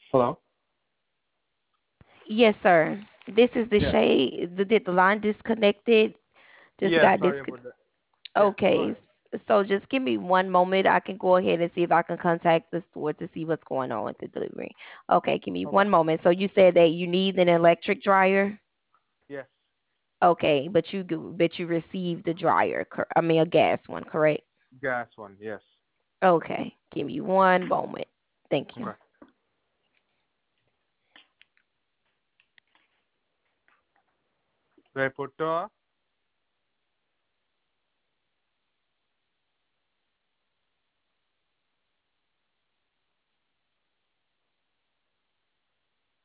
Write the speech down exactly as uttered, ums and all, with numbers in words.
Hello? Yes, sir. This is the Yeah. shade. The, did the line disconnected? Just Yeah, got sorry disconnected. about that. Yeah, go Okay. ahead. s- So just give me one moment. I can go ahead and see if I can contact the store to see what's going on with the delivery. Okay, give me Okay. one moment. So you said that you need an electric dryer. Yes. Okay, but you go- but you received the dryer. cor- I mean a gas one, correct? Gas one, yes. Okay, give me one moment. Thank you. Okay. Do I put uh